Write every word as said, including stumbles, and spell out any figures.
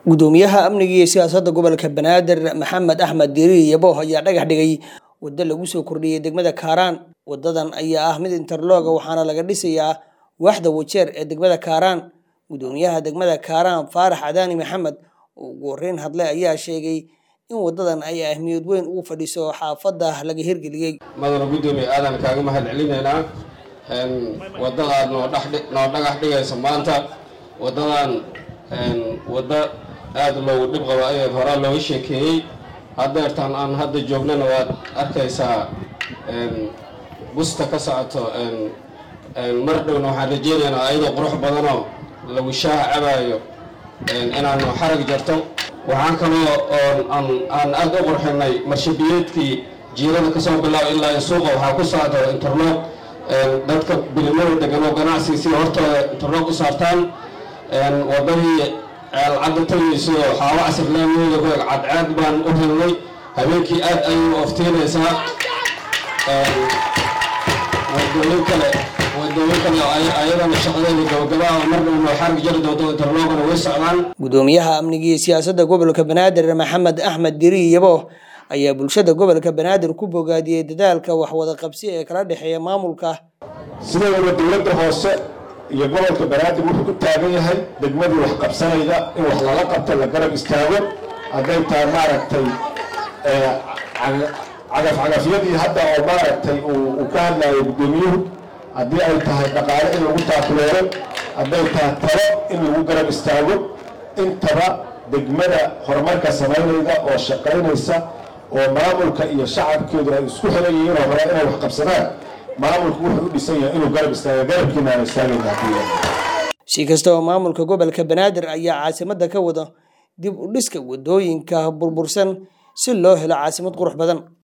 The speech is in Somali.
gudoomiyaha amniga iyo siyaasadda gobolka Banaadir Maxamed Axmed Diiri Yabo ayaa dhagax dhigay wada lagu soo kordhiyay degmada Kaaraan. Wadadan ayaa ah mid interloog waxaana laga dhisayaa waaxda Wajeer ee degmada Kaaraan. Gudoomiyaha degmada Kaaraan Faarax Cadaani Maxamed oo ugu horeyn hadlay ayaa sheegay in wadadan ay ahmiyad weyn ugu fadhiso xaafadda laga hirgeliyay. madana gudoomiye aadan kaaga mahad celinaynaa een wadadan noo dhagax dhigaysa maanta wadadan een wada aad loogu dhib qabo ayay hore loo sheekeeyay hadeertan aan hadda joognana waad arkaysaa een busta ka socoto een een mar dhowna waxaan rajeynaynaa ayadoo qurux badan oo lagu shaaha cabayo een inaan xarag jarto waxaan kaloo aan aan aad u qurxinay marshabiyeedkii jiirada ka soo bilaabo ilaa suuqa waxaa ku socda interloog een dadka bilimada degan oo ganacsi si hortooda interloog u saartaan een wadadii العدد تيسو حاول عصر لامي يقول عد عد بان أهلي هبيك أد أي أفتين إسا ودولين كله ودولين كله أيضا الشغلة اللي جوجبها ومرة إنه حرق جرد ودول ترلوغنا ويسعان. gudoomiyaha amniga iyo siyaasadda gobolka Banaadir Maxamed Axmed Diiri Yabo ayaa bulshada gobolka Banaadir ku bogaadiyay dadaalka wax wada qabsi ee kala dhaxeeya maamulka sida dowladda hoose iyo gobolka Banaadir wuxuu ku taagan yahay degmadii wax qabsanayda in wax laga qabto la garab istaago haday tahay maaragtay ee cagaf cagafyadii hadda oo maaragtay uu ka hadlayo gudoomiyuhu hadii ay tahay dhaqaale in lagu taakuleeyo haday tahay talo in lagu garab istaago intaba degmada horumarka sameynayda oo shaqaynaysa oo maamulka iyo shacabkeedu ay isku xiran yihiin oo hore inay wax qabsadaan maamulku wuxuu u dhisan yahay inuu garab istaago garabkiina ay istaagayaan. si kastaba maamulka gobolka Banaadir ayaa caasimadda ka wada dib u dhiska wadooyinka burbursan si loo helo caasimad qurux badan.